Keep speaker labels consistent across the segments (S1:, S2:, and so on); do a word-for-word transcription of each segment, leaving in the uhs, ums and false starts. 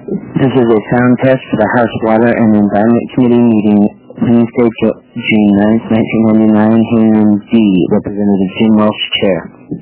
S1: This is a sound test for the House Water and Environment Committee meeting Wednesday, June ninth, nineteen ninety-nine, hearing room D, Representative Jim Welch, Chair.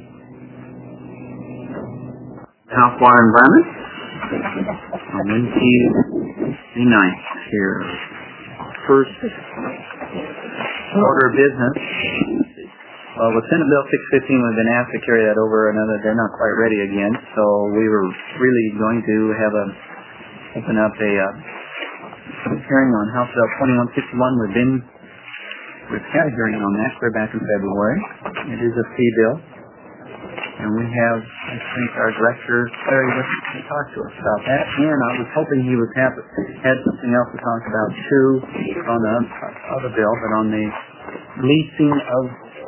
S2: House Water and Environment on Wednesday, June ninth, here. First order of business. Uh, with Senate Bill six fifteen, we've been asked to carry that over another. They're not quite ready again, so we were really going to have a open up a uh, hearing on House Bill twenty-one fifty-one. We've been we've had a hearing on that clear back in February. It is a fee bill, and we have I think our director Larry with us to talk to us about that. And I was hoping he would have had something else to talk about too on the other bill, but on the leasing of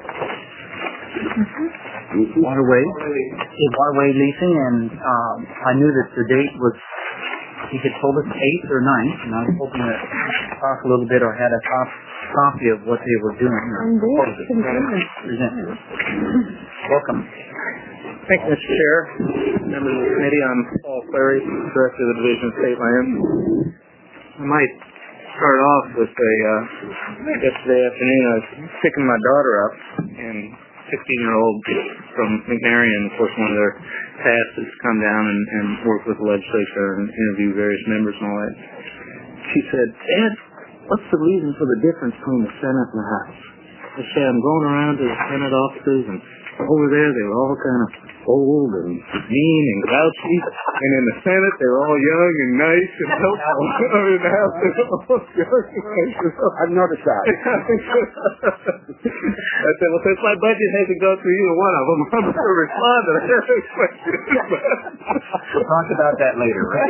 S2: Mm-hmm. waterway, waterway leasing, and um, I knew that the date was, he had told us eighth or ninth, and I was hoping to talk a little bit or had a top copy of what they were doing.
S3: And
S2: Welcome.
S4: Thank you, Mister Chair. Members of the committee, I'm Paul Clary, Director of the Division of State Land. I might start off with a, uh, yesterday afternoon I was picking my daughter up, and sixteen-year-old from McMarion, of course, one of their tasks is to come down and, and work with the legislature and interview various members and all that. She said, Dad, what's the reason for the difference between the Senate and the House? I said, I'm going around to the Senate offices, and over there they were all kind of old and mean and grouchy, and in the Senate they were all young and nice and helpful. In the House they were all young and nice.
S5: I've noticed that.
S4: I said, well, since my budget hasn't gone through either one of them, I'm going to respond to that question.
S2: We'll talk about that later, right?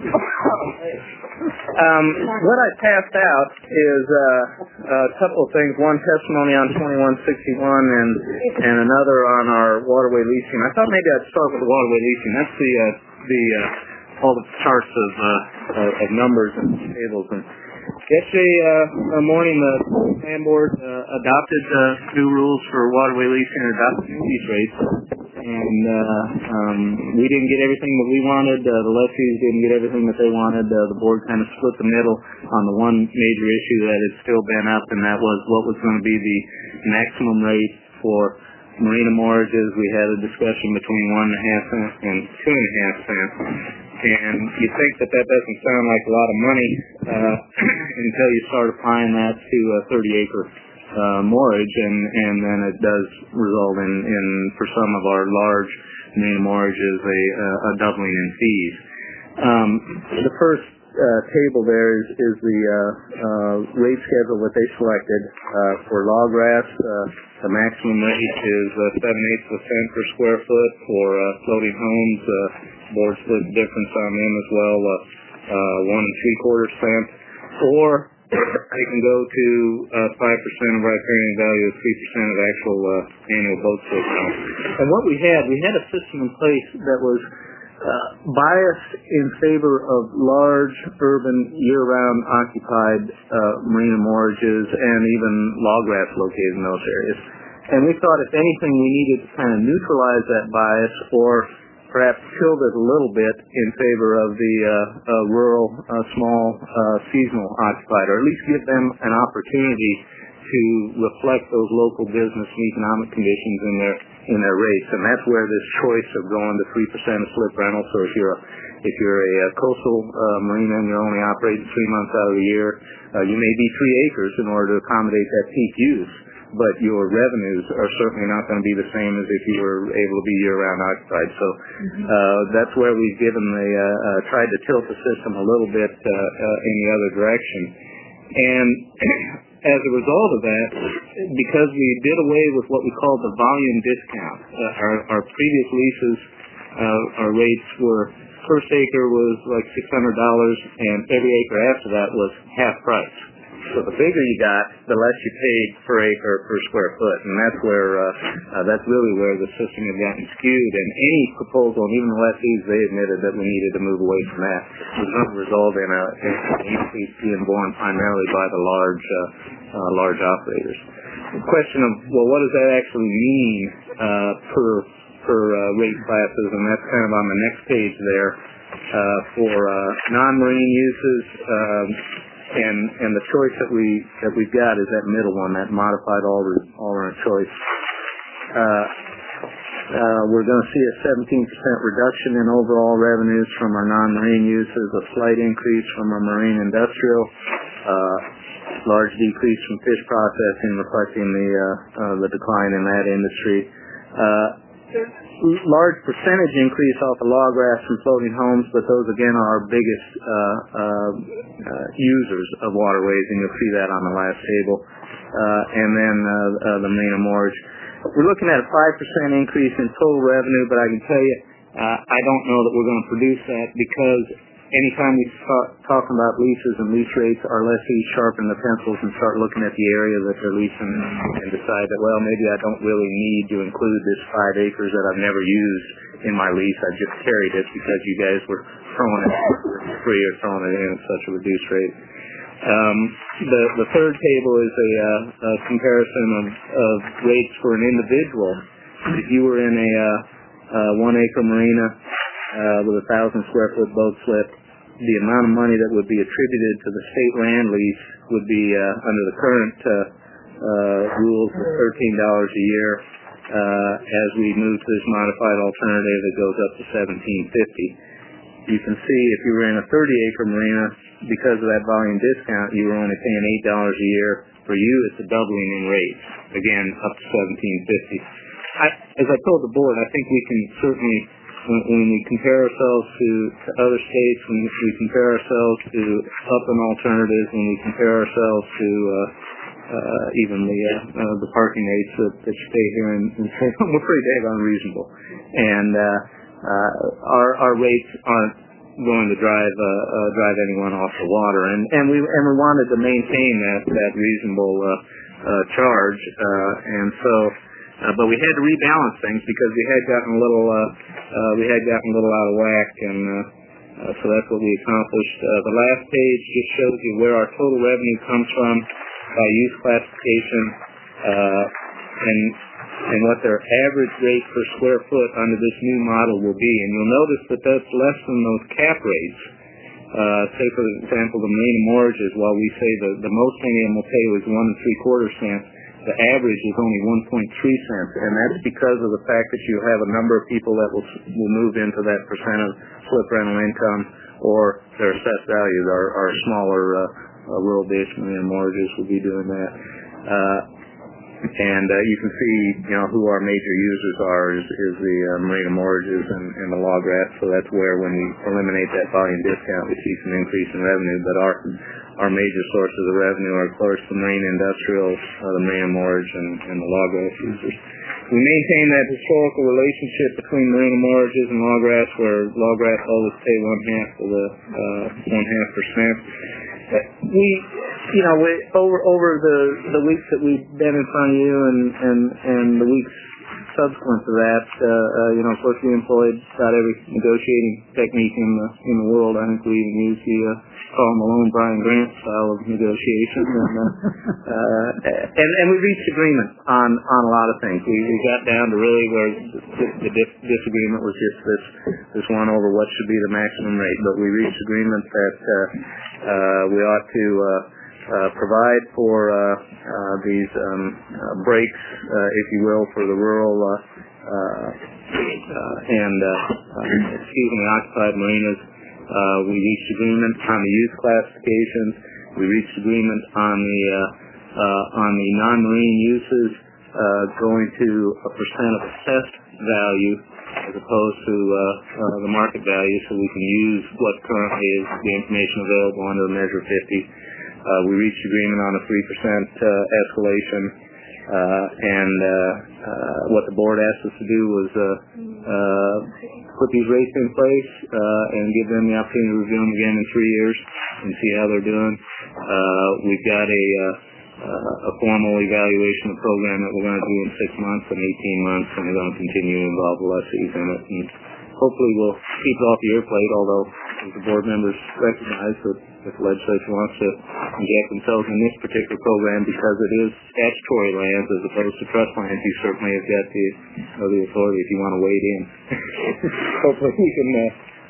S4: um, what I passed out is uh, a couple of things. One, testimony on twenty-one sixty-one, and and another on our waterway leasing. I thought maybe I'd start with the waterway leasing. That's the uh, the uh, all the charts of uh, of numbers and tables. And yesterday uh, morning, the land board uh, adopted uh, new rules for waterway leasing and adopted new lease rates. And uh, um, we didn't get everything that we wanted. Uh, the lessees didn't get everything that they wanted. Uh, the board kind of split the middle on the one major issue that has still been up, and that was what was going to be the maximum rate for marina morages. We had a discussion between one and a half cents and two and a half cents. And you think that that doesn't sound like a lot of money uh, until you start applying that to a thirty acre uh, moorage, and, and then it does result in, in, for some of our large marina morages, a, a doubling in fees. Um, the first uh, table there is, is the uh, uh, rate schedule that they selected uh, for lawgrass. Uh, the maximum rate is uh, seven eighths of a cent per square foot. For uh, floating homes, uh, board split the difference on them as well, uh, uh, one and three quarter cent. Or they can go to uh, five percent of riparian value, three percent of actual uh, annual boat slip count. And what we had, we had a system in place that was uh, biased in favor of large, urban, year-round occupied uh, marina morages and even lawgrass located in those areas. And we thought, if anything, we needed to kind of neutralize that bias, or perhaps tilt it a little bit in favor of the uh, uh, rural, uh, small, uh, seasonal occupied, or at least give them an opportunity to reflect those local business and economic conditions in their in their rates. And that's where this choice of going to three percent of slip rental. So if you're a, if you're a, a coastal uh, marina and you're only operating three months out of the year, uh, you may be three acres in order to accommodate that peak use, but your revenues are certainly not going to be the same as if you were able to be year-round occupied. So uh, that's where we've given the uh, uh, tried to tilt the system a little bit uh, uh, in the other direction. And as a result of that, because we did away with what we called the volume discount, uh, our, our previous leases, uh, our rates were, first acre was like six hundred dollars, and every acre after that was half price. So the bigger you got, the less you paid per acre per square foot, and that's where uh, uh, that's really where the system had gotten skewed. And any proposal, and even the lessees, they admitted that we needed to move away from that. It was going to result in a, in an increase being borne primarily by the large uh, uh, large operators. The question of, well, what does that actually mean uh, per per uh, rate classes, and that's kind of on the next page there. uh, for uh, non-marine uses, um, and and the choice that we that we've got is that middle one, that modified alternate choice. Uh, uh, we're going to see a seventeen percent reduction in overall revenues from our non-marine uses, a slight increase from our marine industrial, uh, large decrease from fish processing, reflecting the uh, uh, the decline in that industry. Uh, large percentage increase off of log rafts and floating homes, but those again are our biggest uh, uh, uh, users of waterways, and you'll see that on the last table. Uh, and then uh, uh, the marina moorage. We're looking at a five percent increase in total revenue, but I can tell you, uh, I don't know that we're going to produce that, because anytime we start talking about leases and lease rates, our lessees sharpen the pencils and start looking at the area that they're leasing and decide that, well, maybe I don't really need to include this five acres that I've never used in my lease. I just carried it because you guys were throwing it for free or throwing it in at such a reduced rate. Um, the, the third table is a, uh, a comparison of, of rates for an individual. If you were in a uh, uh, one-acre marina uh, with a thousand square foot boat slip, the amount of money that would be attributed to the state land lease would be, uh, under the current uh, uh, rules, of thirteen dollars a year. Uh, as we move to this modified alternative, it goes up to seventeen fifty. You can see if you were in a thirty acre marina, because of that volume discount, you were only paying eight dollars a year. For you, it's a doubling in rates. Again, up to seventeen fifty. I, as I told the board, I think we can certainly, when, when we compare ourselves to, to other states, when we compare ourselves to up-and alternatives, when we compare ourselves to uh, uh, even the uh, uh, the parking rates that, that stay here in, in Salem, we're pretty dang unreasonable. And uh, uh, our our rates aren't going to drive uh, uh, drive anyone off the water, and and we and we wanted to maintain that that reasonable uh, uh, charge, uh, and so, uh, but we had to rebalance things because we had gotten a little uh, uh, we had gotten a little out of whack, and uh, uh, so that's what we accomplished. Uh, the last page just shows you where our total revenue comes from by use classification, uh, and. and what their average rate per square foot under this new model will be. And you'll notice that that's less than those cap rates. Uh, say, for example, the marina morages, while we say the, the most any of them will pay is one and three quarter cents, the average is only one point three cents. And that's because of the fact that you have a number of people that will, will move into that percent of slip rental income, or their assessed values. Our, our smaller uh, uh, rural-based marina morages will be doing that. Uh, And uh, you can see, you know, who our major users are is, is the uh, marina morages and, and the log rafts. So that's where, when we eliminate that volume discount, we see some increase in revenue. But our our major sources of revenue are, of course, the marine industrial, uh, the marina moorage, and, and the log raft users. We maintain that historical relationship between marina morages and log rafts, where log rafts always pay one half of the uh, one half percent. We, you know, we, over over the the weeks that we've been in front of you, and and and the weeks subsequent to that, uh, uh, you know, of course, we employed about every negotiating technique in the in the world. I think we even used the uh, Carl Malone, Brian Grant style of negotiation, and uh, uh, and, and we reached agreement on on a lot of things. We, we got down to really where the, the dis- disagreement was just this this one over what should be the maximum rate, but we reached agreement that uh, uh, we ought to uh, uh, provide for uh, uh, these um, uh, breaks, uh, if you will, for the rural uh, uh, uh, and uh, uh, excuse me, occupied marinas. Uh, we reached agreement on the use classifications. We reached agreement on the uh, uh, on the non-marine uses, uh, going to a percent of assessed value as opposed to uh, uh, the market value, so we can use what currently is the information available under Measure fifty. Uh, we reached agreement on a three percent uh, escalation, uh, and uh, uh, what the board asked us to do was uh, uh, put these rates in place uh, and give them the opportunity to review them again in three years and see how they're doing. Uh, we've got a, uh, a formal evaluation of the program that we're going to do in six months and eighteen months, and we're going to continue to involve the lessees in it. And hopefully we'll keep it off your plate, although as the board members recognize that if the legislature wants to inject themselves in this particular program because it is statutory lands as opposed to trust lands, you certainly have got the, uh, the authority if you want to wade in. Hopefully we can uh,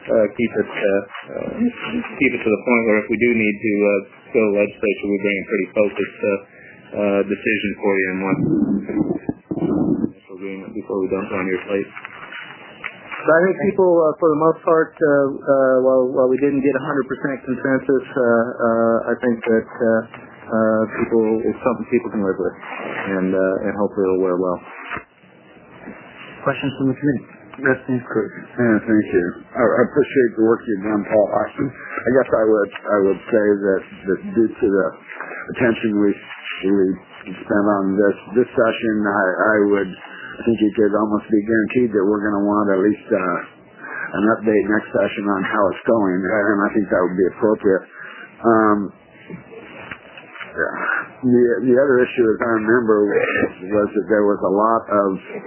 S4: uh, keep it uh, uh, keep it to the point where if we do need to uh, go to the legislature, we bring a pretty focused uh, uh, decision for you in one agreement before we dump it on your plate. But I think people, uh, for the most part, uh, uh, while while we didn't get one hundred percent consensus, uh, uh, I think that uh, uh, people it's something people can live with, and uh, and hopefully it'll wear well.
S2: Questions from the committee?
S3: Yes, Chris. Yeah, thank you. I, I appreciate the work you've done, Paul. I, I guess I would I would say that, that due to the attention we we spent on this this session, I, I would. I think you could almost be guaranteed that we're going to want at least uh, an update next session on how it's going, and I think that would be appropriate. Um, the the other issue, as I remember, was, was that there was a lot of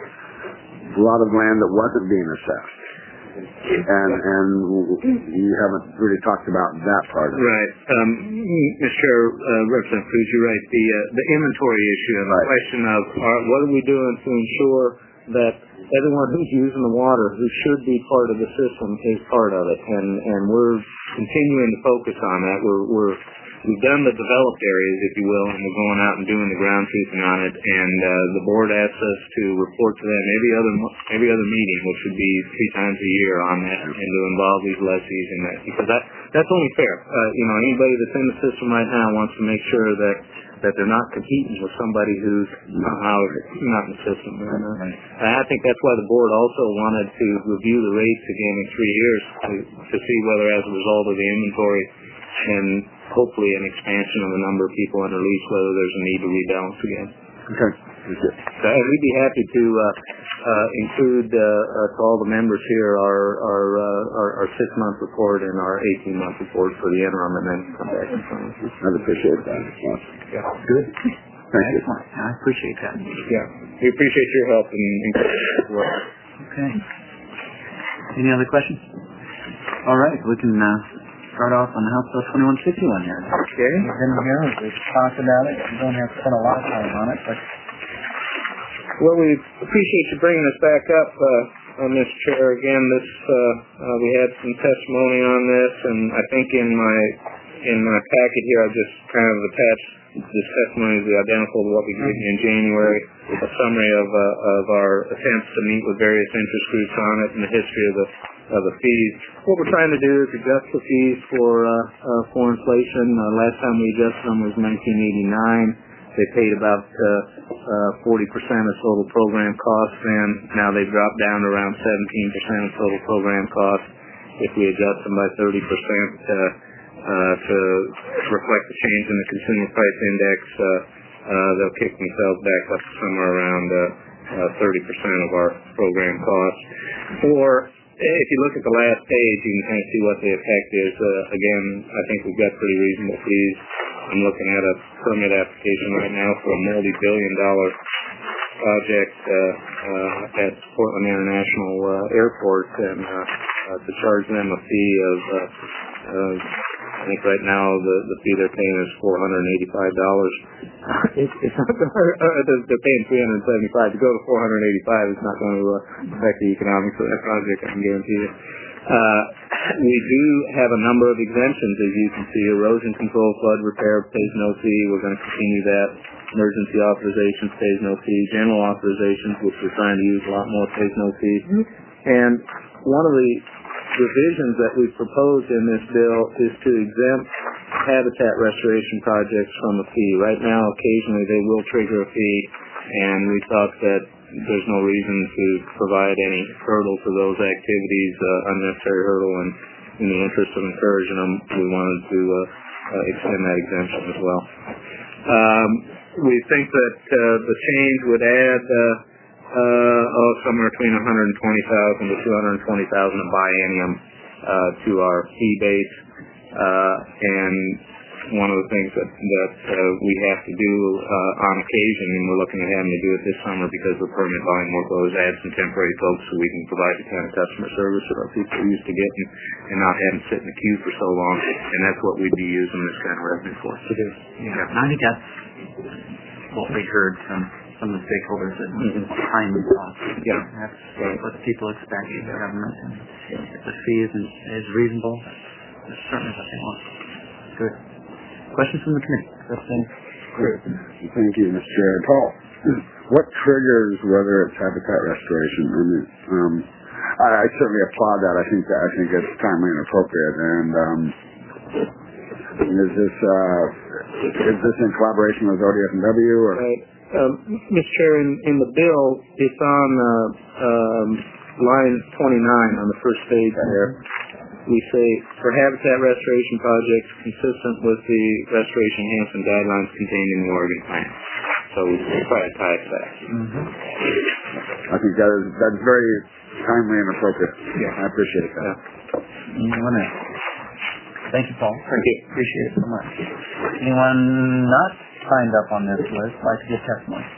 S3: a lot of land that wasn't being assessed, and and you haven't really talked about that part of it.
S4: Right, um, Mister Chair, uh, Representative Cruz, you're right. The uh, the inventory issue and the
S3: Right.
S4: question of uh, what are we doing to ensure that everyone who's using the water, who should be part of the system, is part of it, and and we're continuing to focus on that. We're we're we've done the developed areas, if you will, and we're going out and doing the ground truthing on it. And uh, the board asked us to report to them every other every other meeting, which would be three times a year, on that, and to involve these lessees in that, because that that's only fair. Uh, you know, anybody that's in the system right now wants to make sure that that they're not competing with somebody who's somehow not in the system. And, uh, and I think that's why the board also wanted to review the rates again in three years to, to see whether, as a result of the inventory and hopefully an expansion of the number of people under lease, whether there's a need to rebalance again.
S3: Okay.
S4: So we'd be happy to uh, uh, include uh, uh, to all the members here our our, uh, our our six month report and our eighteen month report for the interim, and then come back and sign.
S3: I'd appreciate that.
S4: Yeah.
S3: Good. Thank you.
S2: I appreciate that.
S4: Yeah. We appreciate your help in in work.
S2: Okay. Any other questions? All right, we can uh, start off on House Bill twenty-one fifty-one here.
S4: Okay.
S2: We've been here, we've talked about it. We don't have to spend a lot of time on it, but
S4: Well, we appreciate you bringing us back up, uh, on this chair again. This uh, uh, we had some testimony on this, and I think in my in my packet here, I just kind of attached this testimony is identical to what we gave you in January, a summary of uh, of our attempts to meet with various interest groups on it and the history of the of the fees. What we're trying to do is adjust the fees for uh, uh, for inflation. Uh, last time we adjusted them was nineteen eighty-nine. They paid about uh, uh, forty percent of total program costs then. Now they've dropped down to around seventeen percent of total program costs. If we adjust them by thirty percent uh, uh, to reflect the change in the consumer price index, uh, uh, they'll kick themselves back up to somewhere around uh, uh, thirty percent of our program costs. Or if you look at the last page, you can kind of see what the effect is. Uh, again, I think we've got pretty reasonable fees. I'm looking at a permit application right now for a multi-billion dollar project uh, uh, at Portland International uh, Airport, and uh, uh, to charge them a fee of, uh, uh, I think right now the, the fee they're paying is four hundred eighty-five dollars. It's, it's not going to, uh, they're paying three hundred seventy-five dollars. To go to four hundred eighty-five dollars, it's not going to uh, affect the economics of that project, I can guarantee you. Uh, we do have a number of exemptions, as you can see. Erosion control, flood repair pays no fee. We're going to continue that. Emergency authorizations pays no fee. General authorizations, which we're trying to use a lot more, pays no fee. And one of the revisions that we've proposed in this bill is to exempt habitat restoration projects from a fee. Right now, occasionally they will trigger a fee, and we thought that there's no reason to provide any hurdle to those activities, uh, unnecessary hurdle, and in the interest of encouraging them, we wanted to uh, uh, extend that exemption as well. Um, we think that uh, the change would add uh, uh, oh, somewhere between one hundred twenty thousand dollars to two hundred twenty thousand dollars a biennium uh, to our fee base, uh, and one of the things that, that uh, we have to do uh, on occasion, and we're looking at having to do it this summer because the permit volume will go, is add some temporary folks so we can provide the kind of customer service that our people are used to getting and not having to sit in the queue for so long, and that's what we'd be using this kind of revenue for.
S2: to do. Yeah, and I think that's what we heard from some of the stakeholders that mm-hmm. time and cost.
S4: Yeah.
S2: That's what people expect of the government. And if the fee isn't is reasonable, that's certainly what they want. Good. Questions from the committee?
S3: Great. Thank you, Mister Chair. Paul, what triggers whether it's habitat restoration? I mean, um, I, I certainly applaud that. I think that I think it's timely and appropriate. And um, is this uh, is this in collaboration with O D S and W? Or?
S4: Right. Um, Mister Chair, in, in the bill, it's on uh, um, line twenty-nine on the first page there. We say, for habitat restoration projects consistent with the restoration enhancement guidelines contained in the Oregon plan. So we try to tie it to that.
S2: Mm-hmm.
S3: I think that is that's very timely and appropriate.
S4: Yeah.
S3: I appreciate that.
S2: Yeah. Anyone else? Thank you, Paul.
S4: Thank you.
S2: Appreciate it so much. Anyone not signed up on this list like to give testimony?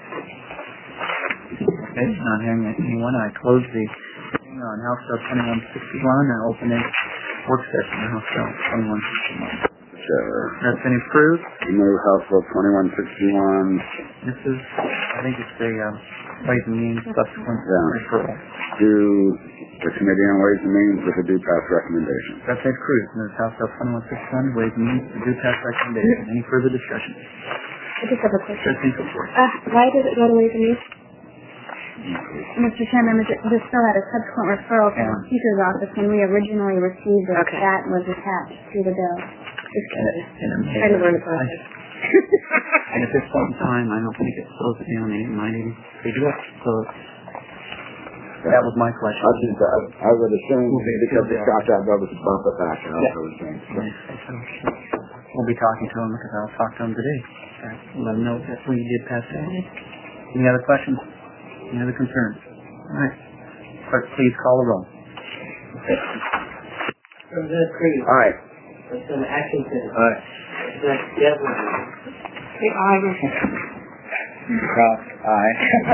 S2: Okay, not hearing anyone. I close the hearing on House Bill twenty-one sixty-one and open a work session on House Bill twenty-one sixty-one.
S3: Sure.
S2: That's been approved.
S3: Move House Bill twenty-one sixty-one.
S2: This is, I think it's the um, Ways and Means subsequent
S3: Yeah.
S2: referral.
S3: To the Committee on Ways and Means with a due pass recommendation.
S2: That's Ed Cruz. There's House Bill twenty-one sixty-one, Ways and Means, the due pass recommendation. Any further discussion?
S5: I just have a question.
S2: Trustee Cook.
S5: Uh, why does it go to Ways and Means? Mister Chairman, this still had a subsequent referral from the Speaker's office when we originally received it. Okay. That was attached to the bill. Just curious.
S2: Trying
S5: to learn the process.
S2: And at this point in time, I don't think it slows it down. It might even speed it up. So that was my question.
S3: I think that I would assume because it's got that bill to bump it back. I
S2: Yeah.
S3: would think. So.
S2: We'll be talking to him because I'll talk to him today. Let him know that we did pass that. Any other questions? Any other concerns? All right. Clerk, please call the roll.
S6: Representative Cruz.
S3: Aye.
S6: Representative Atkinson.
S4: Aye.
S6: Representative Devlin.
S5: Hey, Ivor.
S2: Cross, aye.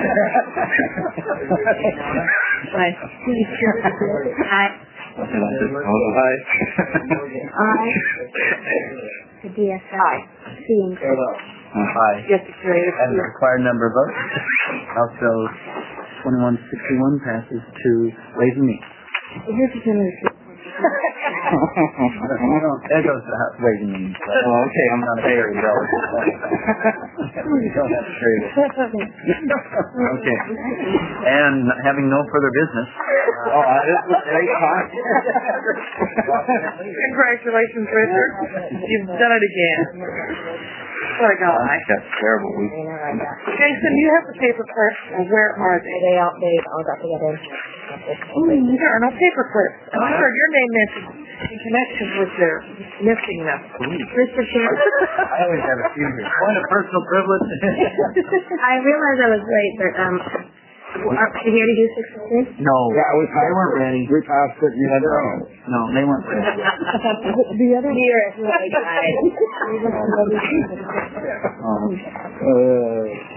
S5: Aye. Aye.
S4: Aye.
S5: Aye. The D S I. Aye. Seeing.
S2: Aye.
S5: Yes, Secretary.
S2: And the required number of votes. House Bill twenty-one sixty-one passes to Ways and Means.
S5: Here's the thing.
S2: There goes the Ways and Means. Oh, okay, I'm not very well. You don't have to trade it. Okay. And having no further business. Oh, this was great time.
S6: Congratulations, Richard. You've done it again. What a guy.
S2: That's terrible. We,
S6: Jason, you have the paper clips. Where are they?
S5: They all, they all got together.
S6: Oh, there are no paper clips. And I heard your name mentioned in connection with their missing them.
S5: Mister Chairman.
S2: I always have a few here. Point of personal privilege.
S5: I realized I was late, but um, are we here to do six fifteen?
S2: No.
S3: Yeah, we
S2: They weren't ready.
S3: We passed it. You had to go.
S2: No, they weren't ready.
S5: The other year is really guys.
S2: Um, uh,